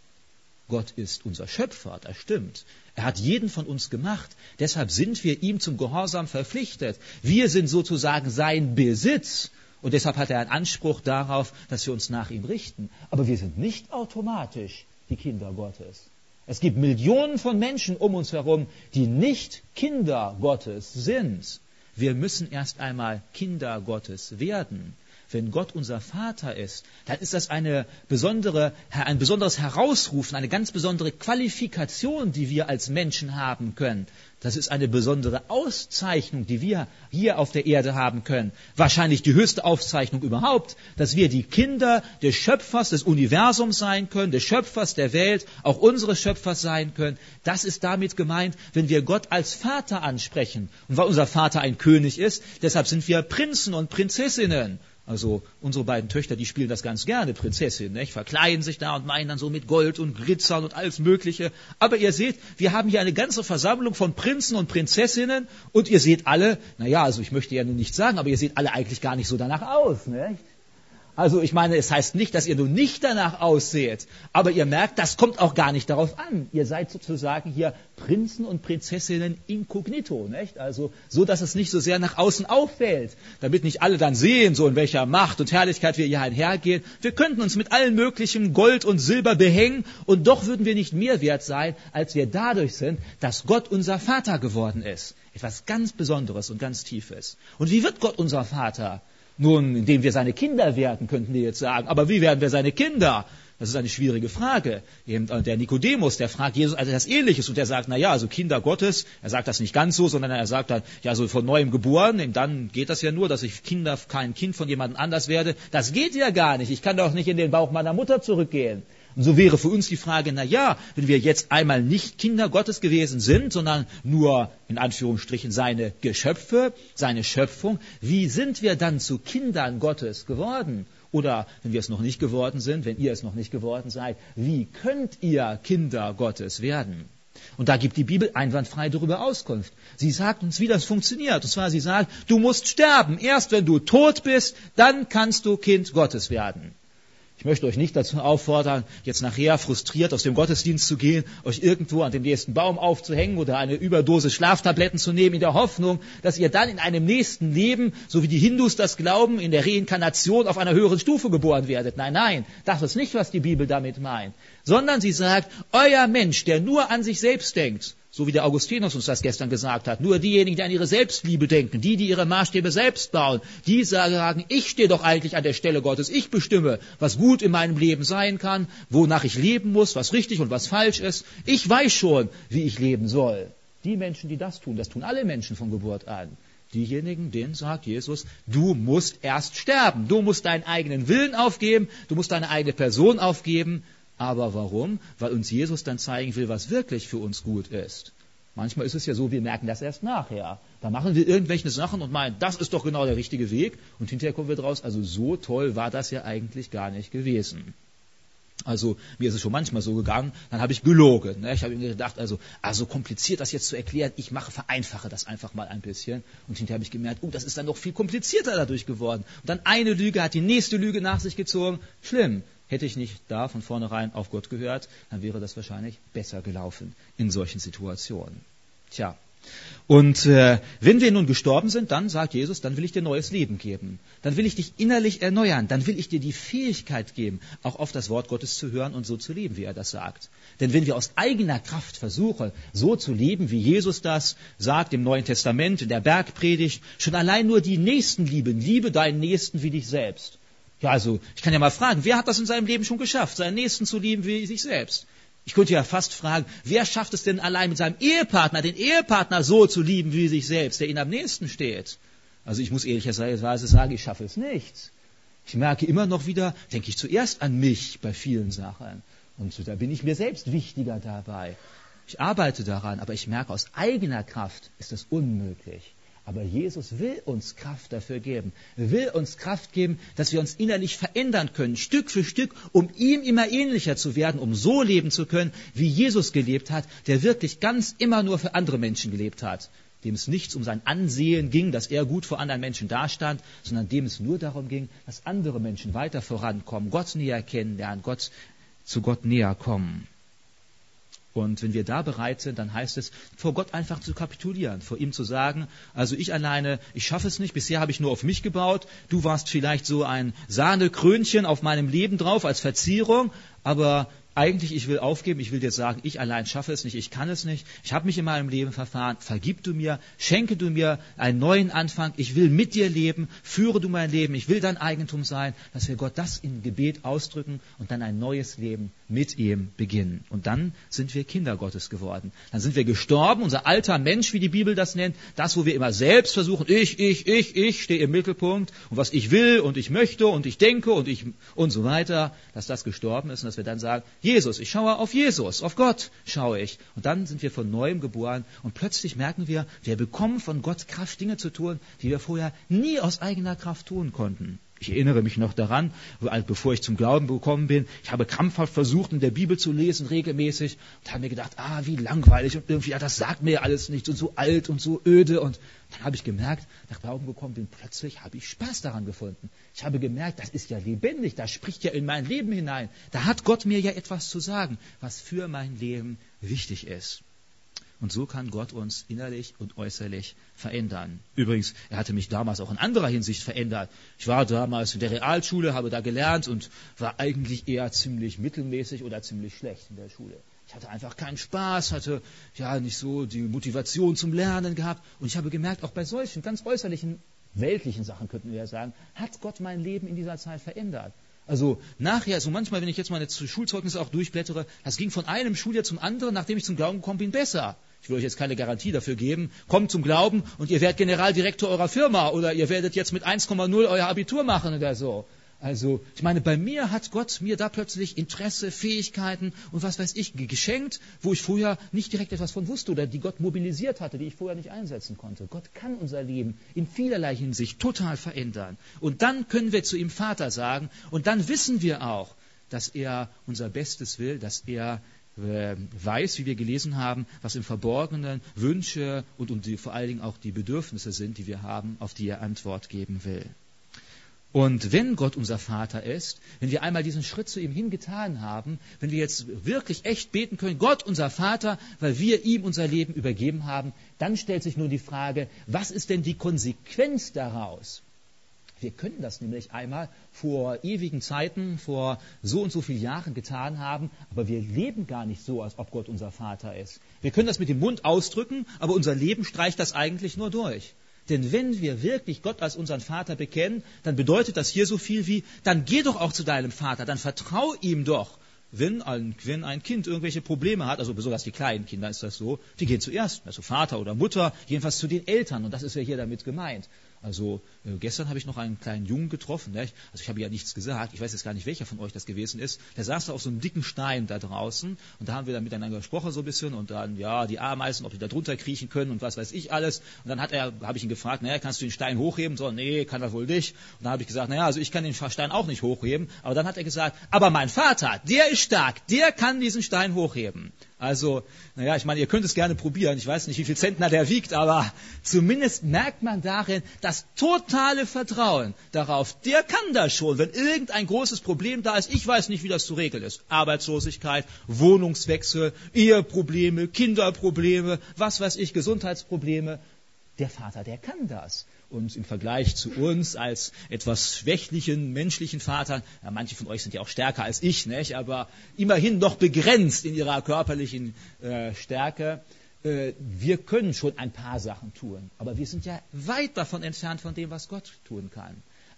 Gott ist unser Schöpfer, das stimmt. Er hat jeden von uns gemacht. Deshalb sind wir ihm zum Gehorsam verpflichtet. Wir sind sozusagen sein Besitz. Und deshalb hat er einen Anspruch darauf, dass wir uns nach ihm richten. Aber wir sind nicht automatisch die Kinder Gottes. Es gibt Millionen von Menschen um uns herum, die nicht Kinder Gottes sind. Wir müssen erst einmal Kinder Gottes werden. Wenn Gott unser Vater ist, dann ist das eine besondere, ein besonderes Herausrufen, eine ganz besondere Qualifikation, die wir als Menschen haben können. Das ist eine besondere Auszeichnung, die wir hier auf der Erde haben können. Wahrscheinlich die höchste Auszeichnung überhaupt, dass wir die Kinder des Schöpfers des Universums sein können, des Schöpfers der Welt, auch unseres Schöpfers sein können. Das ist damit gemeint, wenn wir Gott als Vater ansprechen. Und weil unser Vater ein König ist, deshalb sind wir Prinzen und Prinzessinnen. Also unsere beiden Töchter, die spielen das ganz gerne, Prinzessin, nicht? Verkleiden sich da und meinen dann so mit Gold und Glitzern und alles Mögliche. Aber ihr seht, wir haben hier eine ganze Versammlung von Prinzen und Prinzessinnen und ihr seht alle, naja, also ich möchte ja nun nicht sagen, aber ihr seht alle eigentlich gar nicht so danach aus, nicht? Also ich meine, es heißt nicht, dass ihr nun nicht danach ausseht, aber ihr merkt, das kommt auch gar nicht darauf an. Ihr seid sozusagen hier Prinzen und Prinzessinnen inkognito, nicht? Also so, dass es nicht so sehr nach außen auffällt, damit nicht alle dann sehen, so in welcher Macht und Herrlichkeit wir hier einhergehen. Wir könnten uns mit allen möglichen Gold und Silber behängen und doch würden wir nicht mehr wert sein, als wir dadurch sind, dass Gott unser Vater geworden ist. Etwas ganz Besonderes und ganz Tiefes. Und wie wird Gott unser Vater? Nun, indem wir seine Kinder werden, könnten wir jetzt sagen. Aber wie werden wir seine Kinder? Das ist eine schwierige Frage. Der Nikodemus, der fragt Jesus also etwas Ähnliches und der sagt, na ja, also Kinder Gottes, er sagt das nicht ganz so, sondern er sagt dann, ja, so von neuem geboren, und dann geht das ja nur, dass ich Kinder, kein Kind von jemandem anders werde. Das geht ja gar nicht. Ich kann doch nicht in den Bauch meiner Mutter zurückgehen. Und so wäre für uns die Frage, na ja, wenn wir jetzt einmal nicht Kinder Gottes gewesen sind, sondern nur, in Anführungsstrichen, seine Geschöpfe, seine Schöpfung, wie sind wir dann zu Kindern Gottes geworden? Oder, wenn wir es noch nicht geworden sind, wenn ihr es noch nicht geworden seid, wie könnt ihr Kinder Gottes werden? Und da gibt die Bibel einwandfrei darüber Auskunft. Sie sagt uns, wie das funktioniert. Und zwar, sie sagt, du musst sterben. Erst wenn du tot bist, dann kannst du Kind Gottes werden. Ich möchte euch nicht dazu auffordern, jetzt nachher frustriert aus dem Gottesdienst zu gehen, euch irgendwo an dem nächsten Baum aufzuhängen oder eine Überdosis Schlaftabletten zu nehmen, in der Hoffnung, dass ihr dann in einem nächsten Leben, so wie die Hindus das glauben, in der Reinkarnation auf einer höheren Stufe geboren werdet. Nein, nein, das ist nicht, was die Bibel damit meint. Sondern sie sagt, euer Mensch, der nur an sich selbst denkt, so wie der Augustinus uns das gestern gesagt hat, nur diejenigen, die an ihre Selbstliebe denken, die, die ihre Maßstäbe selbst bauen, die sagen, ich stehe doch eigentlich an der Stelle Gottes, ich bestimme, was gut in meinem Leben sein kann, wonach ich leben muss, was richtig und was falsch ist. Ich weiß schon, wie ich leben soll. Die Menschen, die das tun, das tun alle Menschen von Geburt an. Diejenigen, denen sagt Jesus, du musst erst sterben, du musst deinen eigenen Willen aufgeben, du musst deine eigene Person aufgeben. Aber warum? Weil uns Jesus dann zeigen will, was wirklich für uns gut ist. Manchmal ist es ja so, wir merken das erst nachher. Da machen wir irgendwelche Sachen und meinen, das ist doch genau der richtige Weg. Und hinterher kommen wir draus, also so toll war das ja eigentlich gar nicht gewesen. Also mir ist es schon manchmal so gegangen, dann habe ich gelogen. Ne? Ich habe mir gedacht, also, also kompliziert das jetzt zu erklären, ich mache, vereinfache das einfach mal ein bisschen. Und hinterher habe ich gemerkt, oh, das ist dann noch viel komplizierter dadurch geworden. Und dann eine Lüge hat die nächste Lüge nach sich gezogen. Schlimm. Hätte ich nicht da von vornherein auf Gott gehört, dann wäre das wahrscheinlich besser gelaufen in solchen Situationen. Tja, und äh, wenn wir nun gestorben sind, dann sagt Jesus, dann will ich dir neues Leben geben. Dann will ich dich innerlich erneuern. Dann will ich dir die Fähigkeit geben, auch auf das Wort Gottes zu hören und so zu leben, wie er das sagt. Denn wenn wir aus eigener Kraft versuchen, so zu leben, wie Jesus das sagt im Neuen Testament, in der Bergpredigt, schon allein nur die Nächsten lieben, liebe deinen Nächsten wie dich selbst. Ja, also, ich kann ja mal fragen, wer hat das in seinem Leben schon geschafft, seinen Nächsten zu lieben wie sich selbst? Ich könnte ja fast fragen, wer schafft es denn allein mit seinem Ehepartner, den Ehepartner so zu lieben wie sich selbst, der ihm am nächsten steht? Also ich muss ehrlicherweise sagen, ich schaffe es nicht. Ich merke immer noch wieder, denke ich zuerst an mich bei vielen Sachen. Und da bin ich mir selbst wichtiger dabei. Ich arbeite daran, aber ich merke, aus eigener Kraft ist das unmöglich. Aber Jesus will uns Kraft dafür geben. Er will uns Kraft geben, dass wir uns innerlich verändern können, Stück für Stück, um ihm immer ähnlicher zu werden, um so leben zu können, wie Jesus gelebt hat, der wirklich ganz immer nur für andere Menschen gelebt hat, dem es nichts um sein Ansehen ging, dass er gut vor anderen Menschen dastand, sondern dem es nur darum ging, dass andere Menschen weiter vorankommen, Gott näher kennenlernen, Gott, zu Gott näher kommen. Und wenn wir da bereit sind, dann heißt es, vor Gott einfach zu kapitulieren, vor ihm zu sagen, also ich alleine, ich schaffe es nicht, bisher habe ich nur auf mich gebaut, du warst vielleicht so ein Sahnekrönchen auf meinem Leben drauf als Verzierung, aber eigentlich, ich will aufgeben, ich will dir sagen, ich allein schaffe es nicht, ich kann es nicht, ich habe mich in meinem Leben verfahren, vergib du mir, schenke du mir einen neuen Anfang, ich will mit dir leben, führe du mein Leben, ich will dein Eigentum sein, dass wir Gott das in Gebet ausdrücken und dann ein neues Leben mit ihm beginnen. Und dann sind wir Kinder Gottes geworden. Dann sind wir gestorben, unser alter Mensch, wie die Bibel das nennt, das, wo wir immer selbst versuchen, ich, ich, ich, ich stehe im Mittelpunkt und was ich will und ich möchte und ich denke und ich und so weiter, dass das gestorben ist und dass wir dann sagen, Jesus, ich schaue auf Jesus, auf Gott schaue ich. Und dann sind wir von Neuem geboren und plötzlich merken wir, wir bekommen von Gott Kraft, Dinge zu tun, die wir vorher nie aus eigener Kraft tun konnten. Ich erinnere mich noch daran, bevor ich zum Glauben gekommen bin, ich habe krampfhaft versucht, in der Bibel zu lesen, regelmäßig, und habe mir gedacht, ah, wie langweilig und irgendwie, ja, das sagt mir alles nichts und so alt und so öde. Und dann habe ich gemerkt, nach Glauben gekommen bin, plötzlich habe ich Spaß daran gefunden. Ich habe gemerkt, das ist ja lebendig, das spricht ja in mein Leben hinein. Da hat Gott mir ja etwas zu sagen, was für mein Leben wichtig ist. Und so kann Gott uns innerlich und äußerlich verändern. Übrigens, er hatte mich damals auch in anderer Hinsicht verändert. Ich war damals in der Realschule, habe da gelernt und war eigentlich eher ziemlich mittelmäßig oder ziemlich schlecht in der Schule. Ich hatte einfach keinen Spaß, hatte ja nicht so die Motivation zum Lernen gehabt. Und ich habe gemerkt, auch bei solchen ganz äußerlichen, weltlichen Sachen, könnten wir ja sagen, hat Gott mein Leben in dieser Zeit verändert. Also nachher, so manchmal, wenn ich jetzt meine Schulzeugnisse auch durchblättere, das ging von einem Schuljahr zum anderen, nachdem ich zum Glauben gekommen bin, besser. Ich will euch jetzt keine Garantie dafür geben. Kommt zum Glauben und ihr werdet Generaldirektor eurer Firma oder ihr werdet jetzt mit eins Komma null euer Abitur machen oder so. Also, ich meine, bei mir hat Gott mir da plötzlich Interesse, Fähigkeiten und was weiß ich geschenkt, wo ich vorher nicht direkt etwas von wusste oder die Gott mobilisiert hatte, die ich vorher nicht einsetzen konnte. Gott kann unser Leben in vielerlei Hinsicht total verändern. Und dann können wir zu ihm Vater sagen und dann wissen wir auch, dass er unser Bestes will, dass er äh, weiß, wie wir gelesen haben, was im Verborgenen Wünsche und, und die, vor allen Dingen auch die Bedürfnisse sind, die wir haben, auf die er Antwort geben will. Und wenn Gott unser Vater ist, wenn wir einmal diesen Schritt zu ihm hingetan haben, wenn wir jetzt wirklich echt beten können, Gott unser Vater, weil wir ihm unser Leben übergeben haben, dann stellt sich nur die Frage, was ist denn die Konsequenz daraus? Wir können das nämlich einmal vor ewigen Zeiten, vor so und so vielen Jahren getan haben, aber wir leben gar nicht so, als ob Gott unser Vater ist. Wir können das mit dem Mund ausdrücken, aber unser Leben streicht das eigentlich nur durch. Denn wenn wir wirklich Gott als unseren Vater bekennen, dann bedeutet das hier so viel wie, dann geh doch auch zu deinem Vater, dann vertrau ihm doch. Wenn ein, wenn ein Kind irgendwelche Probleme hat, also besonders die kleinen Kinder ist das so, die gehen zuerst, also Vater oder Mutter, jedenfalls zu den Eltern. Und das ist ja hier damit gemeint. Also äh, gestern habe ich noch einen kleinen Jungen getroffen, ne? Also ich habe ja nichts gesagt, ich weiß jetzt gar nicht, welcher von euch das gewesen ist. Der saß da auf so einem dicken Stein da draußen und da haben wir dann miteinander gesprochen so ein bisschen und dann, ja, die Ameisen, ob die da drunter kriechen können und was weiß ich alles. Und dann hat er, habe ich ihn gefragt, naja, kannst du den Stein hochheben? So, nee, kann er wohl nicht. Und dann habe ich gesagt, naja, also ich kann den Stein auch nicht hochheben. Aber dann hat er gesagt, aber mein Vater, der ist stark, der kann diesen Stein hochheben. Also, naja, ich meine, ihr könnt es gerne probieren. Ich weiß nicht, wie viel Zentner der wiegt, aber zumindest merkt man darin das totale Vertrauen darauf. Der kann das schon, wenn irgendein großes Problem da ist. Ich weiß nicht, wie das zu regeln ist. Arbeitslosigkeit, Wohnungswechsel, Eheprobleme, Kinderprobleme, was weiß ich, Gesundheitsprobleme. Der Vater, der kann das. Und im Vergleich zu uns als etwas schwächlichen, menschlichen Vatern, ja, manche von euch sind ja auch stärker als ich, nicht? Aber immerhin noch begrenzt in ihrer körperlichen äh, Stärke, äh, wir können schon ein paar Sachen tun. Aber wir sind ja weit davon entfernt von dem, was Gott tun kann.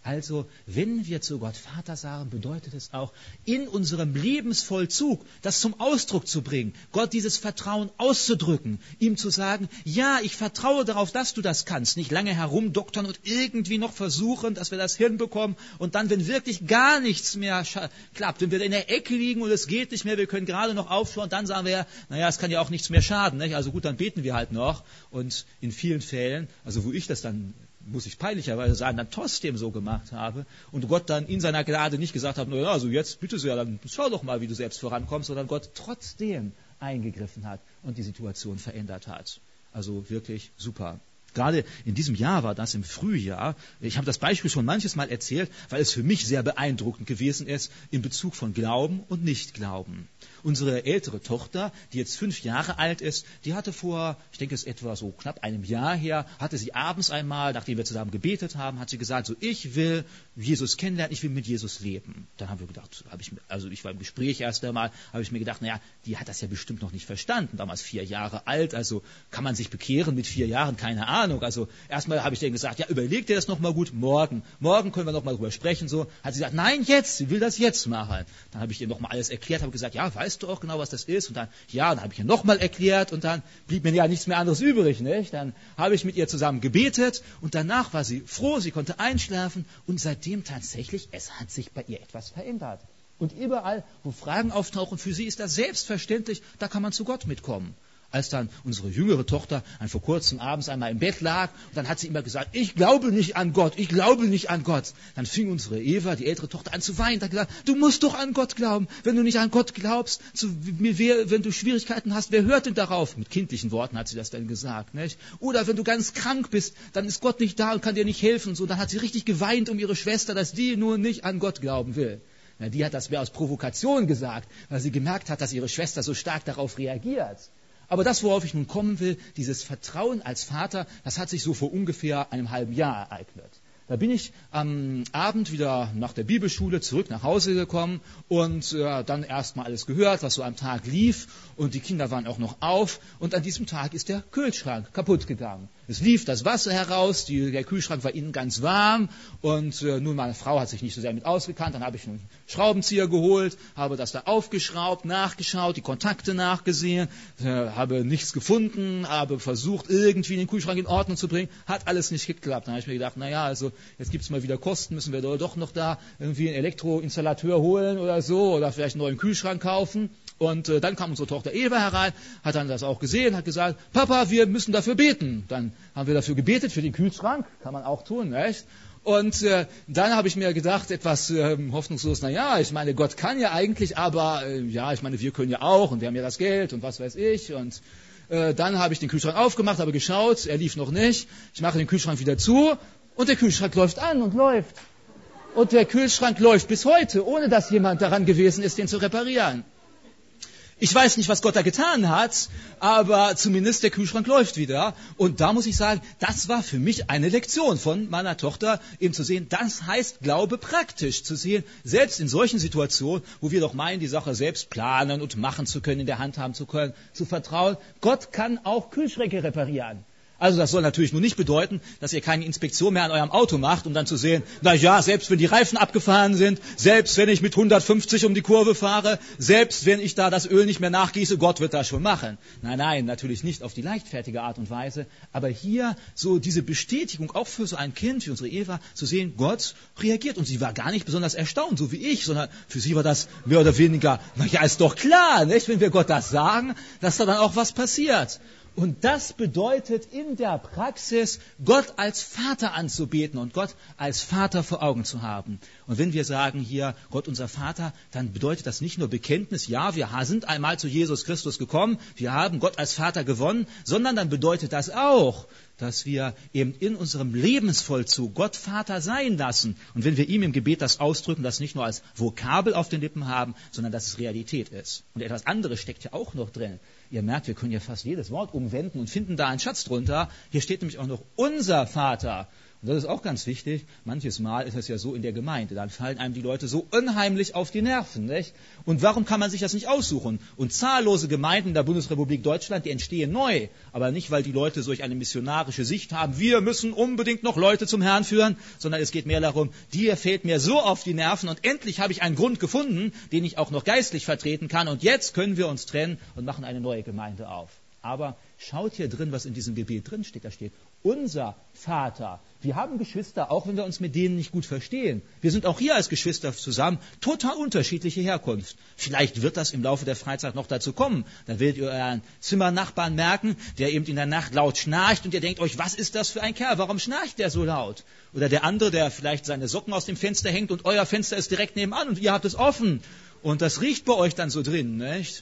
Also, wenn wir zu Gott Vater sagen, bedeutet es auch, in unserem Lebensvollzug das zum Ausdruck zu bringen, Gott dieses Vertrauen auszudrücken, ihm zu sagen, ja, ich vertraue darauf, dass du das kannst, nicht lange herumdoktern und irgendwie noch versuchen, dass wir das hinbekommen und dann, wenn wirklich gar nichts mehr klappt, wenn wir in der Ecke liegen und es geht nicht mehr, wir können gerade noch aufschauen, dann sagen wir, naja, es kann ja auch nichts mehr schaden, nicht? Also gut, dann beten wir halt noch und in vielen Fällen, also wo ich das dann muss ich peinlicherweise sagen, dann trotzdem so gemacht habe und Gott dann in seiner Gnade nicht gesagt hat, naja, also jetzt bitte sehr, dann schau doch mal, wie du selbst vorankommst, sondern Gott trotzdem eingegriffen hat und die Situation verändert hat. Also wirklich super. Gerade in diesem Jahr war das im Frühjahr. Ich habe das Beispiel schon manches Mal erzählt, weil es für mich sehr beeindruckend gewesen ist in Bezug von Glauben und Nichtglauben. Unsere ältere Tochter, die jetzt fünf Jahre alt ist, die hatte vor, ich denke es ist etwa so knapp einem Jahr her, hatte sie abends einmal, nachdem wir zusammen gebetet haben, hat sie gesagt, so ich will Jesus kennenlernen, ich will mit Jesus leben. Dann haben wir gedacht, habe ich, also ich war im Gespräch erst einmal, habe ich mir gedacht, naja, die hat das ja bestimmt noch nicht verstanden, damals vier Jahre alt, also kann man sich bekehren mit vier Jahren, keine Ahnung. Also erstmal habe ich denen gesagt, ja, überleg dir das nochmal gut, morgen, morgen können wir nochmal drüber sprechen, so. Hat sie gesagt, nein, jetzt, sie will das jetzt machen. Dann habe ich ihr nochmal alles erklärt, habe gesagt, ja, weißt du auch genau, was das ist? Und dann, ja, dann habe ich ihr nochmal erklärt und dann blieb mir ja nichts mehr anderes übrig, nicht? Dann habe ich mit ihr zusammen gebetet und danach war sie froh, sie konnte einschlafen und seitdem tatsächlich, es hat sich bei ihr etwas verändert. Und überall, wo Fragen auftauchen, für sie ist das selbstverständlich, da kann man zu Gott mitkommen. Als dann unsere jüngere Tochter ein vor kurzem abends einmal im Bett lag und dann hat sie immer gesagt, ich glaube nicht an Gott, ich glaube nicht an Gott. Dann fing unsere Eva, die ältere Tochter, an zu weinen. Da hat gesagt, du musst doch an Gott glauben. Wenn du nicht an Gott glaubst, zu, wer, wenn du Schwierigkeiten hast, wer hört denn darauf? Mit kindlichen Worten hat sie das dann gesagt. Nicht? Oder wenn du ganz krank bist, dann ist Gott nicht da und kann dir nicht helfen. So, dann hat sie richtig geweint um ihre Schwester, dass die nur nicht an Gott glauben will. Na, die hat das mehr aus Provokation gesagt, weil sie gemerkt hat, dass ihre Schwester so stark darauf reagiert. Aber das, worauf ich nun kommen will, dieses Vertrauen als Vater, das hat sich so vor ungefähr einem halben Jahr ereignet. Da bin ich am Abend wieder nach der Bibelschule zurück nach Hause gekommen und äh, dann erst mal alles gehört, was so am Tag lief und die Kinder waren auch noch auf und an diesem Tag ist der Kühlschrank kaputt gegangen. Es lief das Wasser heraus, die, der Kühlschrank war innen ganz warm und äh, nun meine Frau hat sich nicht so sehr mit ausgekannt, dann habe ich einen Schraubenzieher geholt, habe das da aufgeschraubt, nachgeschaut, die Kontakte nachgesehen, äh, habe nichts gefunden, habe versucht irgendwie den Kühlschrank in Ordnung zu bringen, hat alles nicht geklappt. Dann habe ich mir gedacht, naja, also jetzt gibt es mal wieder Kosten, müssen wir doch noch da irgendwie einen Elektroinstallateur holen oder so oder vielleicht einen neuen Kühlschrank kaufen. Und äh, dann kam unsere Tochter Eva herein, hat dann das auch gesehen, hat gesagt, Papa, wir müssen dafür beten. Dann haben wir dafür gebetet, für den Kühlschrank, kann man auch tun, nicht? Und äh, dann habe ich mir gedacht, etwas äh, hoffnungslos, na ja, ich meine, Gott kann ja eigentlich, aber äh, ja, ich meine, wir können ja auch und wir haben ja das Geld und was weiß ich. Und äh, dann habe ich den Kühlschrank aufgemacht, habe geschaut, er lief noch nicht. Ich mache den Kühlschrank wieder zu und der Kühlschrank läuft an und läuft. Und der Kühlschrank läuft bis heute, ohne dass jemand daran gewesen ist, den zu reparieren. Ich weiß nicht, was Gott da getan hat, aber zumindest der Kühlschrank läuft wieder. Und da muss ich sagen, das war für mich eine Lektion von meiner Tochter, eben zu sehen, das heißt Glaube praktisch, zu sehen, selbst in solchen Situationen, wo wir doch meinen, die Sache selbst planen und machen zu können, in der Hand haben zu können, zu vertrauen, Gott kann auch Kühlschränke reparieren. Also das soll natürlich nur nicht bedeuten, dass ihr keine Inspektion mehr an eurem Auto macht, um dann zu sehen, na ja, selbst wenn die Reifen abgefahren sind, selbst wenn ich mit hundertfünfzig um die Kurve fahre, selbst wenn ich da das Öl nicht mehr nachgieße, Gott wird das schon machen. Nein, nein, natürlich nicht auf die leichtfertige Art und Weise, aber hier so diese Bestätigung, auch für so ein Kind wie unsere Eva, zu sehen, Gott reagiert. Und sie war gar nicht besonders erstaunt, so wie ich, sondern für sie war das mehr oder weniger, na ja, ist doch klar, nicht, wenn wir Gott das sagen, dass da dann auch was passiert. Und das bedeutet in der Praxis, Gott als Vater anzubeten und Gott als Vater vor Augen zu haben. Und wenn wir sagen hier, Gott unser Vater, dann bedeutet das nicht nur Bekenntnis, ja, wir sind einmal zu Jesus Christus gekommen, wir haben Gott als Vater gewonnen, sondern dann bedeutet das auch, dass wir eben in unserem Lebensvollzug Gott Vater sein lassen. Und wenn wir ihm im Gebet das ausdrücken, das nicht nur als Vokabel auf den Lippen haben, sondern dass es Realität ist. Und etwas anderes steckt ja auch noch drin. Ihr merkt, wir können ja fast jedes Wort umwenden und finden da einen Schatz drunter. Hier steht nämlich auch noch unser Vater. Und das ist auch ganz wichtig. Manches Mal ist es ja so in der Gemeinde. Dann fallen einem die Leute so unheimlich auf die Nerven. Nicht? Und warum kann man sich das nicht aussuchen? Und zahllose Gemeinden in der Bundesrepublik Deutschland, die entstehen neu. Aber nicht, weil die Leute solch eine missionarische Sicht haben. Wir müssen unbedingt noch Leute zum Herrn führen. Sondern es geht mehr darum, dir fällt mir so auf die Nerven. Und endlich habe ich einen Grund gefunden, den ich auch noch geistlich vertreten kann. Und jetzt können wir uns trennen und machen eine neue Gemeinde auf. Aber schaut hier drin, was in diesem Gebet drin steht. Da steht, unser Vater. Wir haben Geschwister, auch wenn wir uns mit denen nicht gut verstehen. Wir sind auch hier als Geschwister zusammen, total unterschiedliche Herkunft. Vielleicht wird das im Laufe der Freizeit noch dazu kommen. Dann werdet ihr euren Zimmernachbarn merken, der eben in der Nacht laut schnarcht und ihr denkt euch, was ist das für ein Kerl? Warum schnarcht der so laut? Oder der andere, der vielleicht seine Socken aus dem Fenster hängt und euer Fenster ist direkt nebenan und ihr habt es offen. Und das riecht bei euch dann so drin, nicht?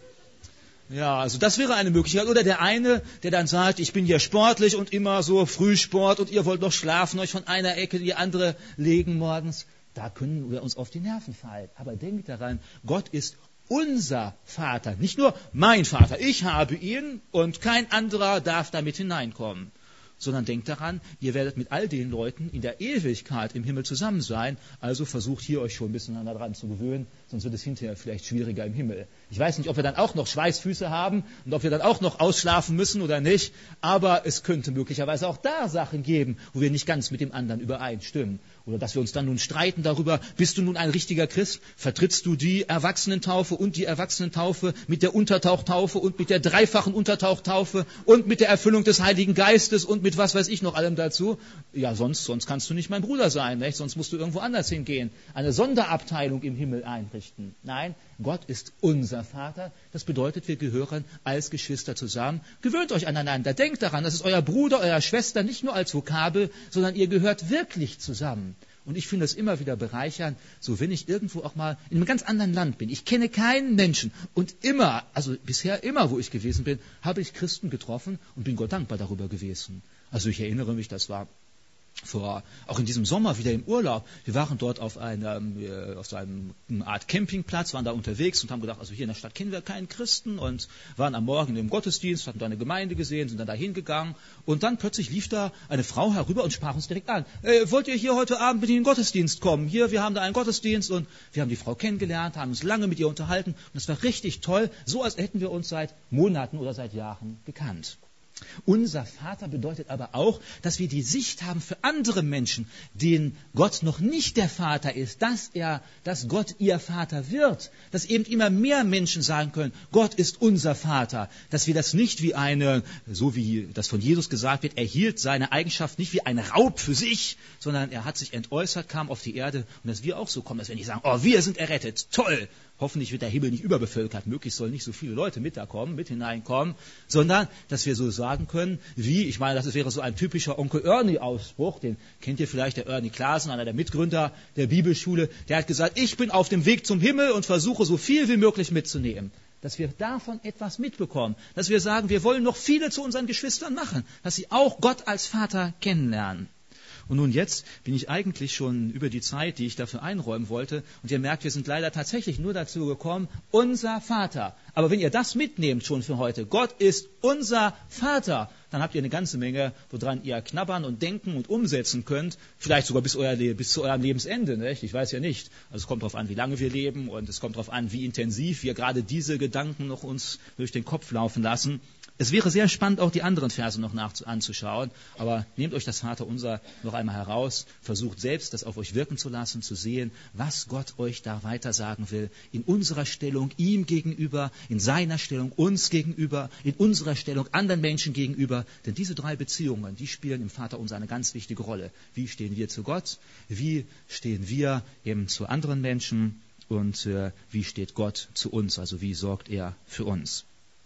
Ja, also das wäre eine Möglichkeit. Oder der eine, der dann sagt, ich bin hier sportlich und immer so Frühsport und ihr wollt noch schlafen, euch von einer Ecke die andere legen morgens. Da können wir uns auf die Nerven fallen. Aber denkt daran, Gott ist unser Vater, nicht nur mein Vater. Ich habe ihn und kein anderer darf damit hineinkommen. Sondern denkt daran, ihr werdet mit all den Leuten in der Ewigkeit im Himmel zusammen sein. Also versucht hier euch schon ein bisschen daran zu gewöhnen, sonst wird es hinterher vielleicht schwieriger im Himmel. Ich weiß nicht, ob wir dann auch noch Schweißfüße haben und ob wir dann auch noch ausschlafen müssen oder nicht. Aber es könnte möglicherweise auch da Sachen geben, wo wir nicht ganz mit dem anderen übereinstimmen. Oder dass wir uns dann nun streiten darüber, bist du nun ein richtiger Christ? Vertrittst du die Erwachsenentaufe und die Erwachsenentaufe mit der Untertauchtaufe und mit der dreifachen Untertauchtaufe und mit der Erfüllung des Heiligen Geistes und mit was weiß ich noch allem dazu? Ja, sonst, sonst kannst du nicht mein Bruder sein, nicht? Sonst musst du irgendwo anders hingehen. Eine Sonderabteilung im Himmel einrichten. Nein, Gott ist unser Vater. Das bedeutet, wir gehören als Geschwister zusammen. Gewöhnt euch aneinander. Denkt daran, das ist euer Bruder, euer Schwester, nicht nur als Vokabel, sondern ihr gehört wirklich zusammen. Und ich finde es immer wieder bereichernd, so wenn ich irgendwo auch mal in einem ganz anderen Land bin. Ich kenne keinen Menschen. Und immer, also bisher immer, wo ich gewesen bin, habe ich Christen getroffen und bin Gott dankbar darüber gewesen. Also ich erinnere mich, das war vor, auch in diesem Sommer wieder im Urlaub. Wir waren dort auf einem, äh, auf so einem eine Art Campingplatz, waren da unterwegs und haben gedacht, also hier in der Stadt kennen wir keinen Christen und waren am Morgen im Gottesdienst, hatten da eine Gemeinde gesehen, sind dann da hingegangen und dann plötzlich lief da eine Frau herüber und sprach uns direkt an. Äh, wollt ihr hier heute Abend mit in den Gottesdienst kommen? Hier, wir haben da einen Gottesdienst und wir haben die Frau kennengelernt, haben uns lange mit ihr unterhalten und es war richtig toll, so als hätten wir uns seit Monaten oder seit Jahren gekannt. Unser Vater bedeutet aber auch, dass wir die Sicht haben für andere Menschen, denen Gott noch nicht der Vater ist, dass er, dass Gott ihr Vater wird, dass eben immer mehr Menschen sagen können, Gott ist unser Vater, dass wir das nicht wie eine, so wie das von Jesus gesagt wird, er hielt seine Eigenschaft nicht wie ein Raub für sich, sondern er hat sich entäußert, kam auf die Erde und dass wir auch so kommen, dass wir nicht sagen, oh, wir sind errettet, toll. Hoffentlich wird der Himmel nicht überbevölkert, möglichst sollen nicht so viele Leute mit da kommen, mit hineinkommen, sondern dass wir so sagen können, wie, ich meine, das wäre so ein typischer Onkel Ernie-Ausspruch, den kennt ihr vielleicht, der Ernie Klaasen, einer der Mitgründer der Bibelschule, der hat gesagt, ich bin auf dem Weg zum Himmel und versuche so viel wie möglich mitzunehmen. Dass wir davon etwas mitbekommen, dass wir sagen, wir wollen noch viele zu unseren Geschwistern machen, dass sie auch Gott als Vater kennenlernen. Und nun jetzt bin ich eigentlich schon über die Zeit, die ich dafür einräumen wollte. Und ihr merkt, wir sind leider tatsächlich nur dazu gekommen, unser Vater. Aber wenn ihr das mitnehmt schon für heute, Gott ist unser Vater, dann habt ihr eine ganze Menge, woran ihr knabbern und denken und umsetzen könnt. Vielleicht sogar bis, euer, bis zu eurem Lebensende. Nicht? Ich weiß ja nicht. Also es kommt darauf an, wie lange wir leben und es kommt darauf an, wie intensiv wir gerade diese Gedanken noch uns durch den Kopf laufen lassen. Es wäre sehr spannend, auch die anderen Verse noch nach, anzuschauen, aber nehmt euch das Vaterunser noch einmal heraus, versucht selbst, das auf euch wirken zu lassen, zu sehen, was Gott euch da weiter sagen will, in unserer Stellung ihm gegenüber, in seiner Stellung uns gegenüber, in unserer Stellung anderen Menschen gegenüber, denn diese drei Beziehungen, die spielen im Vaterunser eine ganz wichtige Rolle. Wie stehen wir zu Gott, wie stehen wir eben zu anderen Menschen und äh, wie steht Gott zu uns, also wie sorgt er für uns.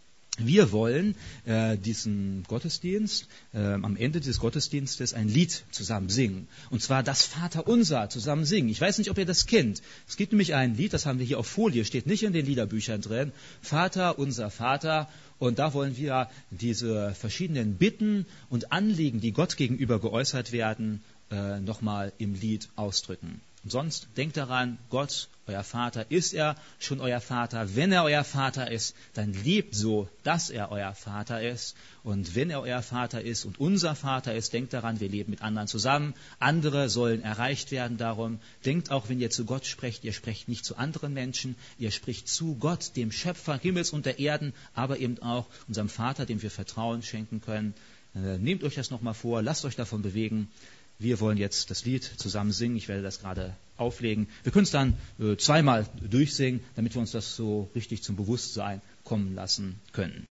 Wir wollen äh, diesen Gottesdienst, äh, am Ende des Gottesdienstes ein Lied zusammen singen. Und zwar das Vaterunser zusammen singen. Ich weiß nicht, ob ihr das kennt. Es gibt nämlich ein Lied, das haben wir hier auf Folie, steht nicht in den Liederbüchern drin. Vater, unser Vater. Und da wollen wir diese verschiedenen Bitten und Anliegen, die Gott gegenüber geäußert werden, äh, nochmal im Lied ausdrücken. Und sonst denkt daran, Gott, euer Vater? Ist er schon euer Vater? Wenn er euer Vater ist, dann lebt so, dass er euer Vater ist. Und wenn er euer Vater ist und unser Vater ist, denkt daran, wir leben mit anderen zusammen. Andere sollen erreicht werden darum. Denkt auch, wenn ihr zu Gott sprecht, ihr sprecht nicht zu anderen Menschen, ihr spricht zu Gott, dem Schöpfer Himmels und der Erden, aber eben auch unserem Vater, dem wir Vertrauen schenken können. Äh, nehmt euch das nochmal vor, lasst euch davon bewegen. Wir wollen jetzt das Lied zusammen singen. Ich werde das gerade auflegen. Wir können es dann äh, zweimal durchsingen, damit wir uns das so richtig zum Bewusstsein kommen lassen können.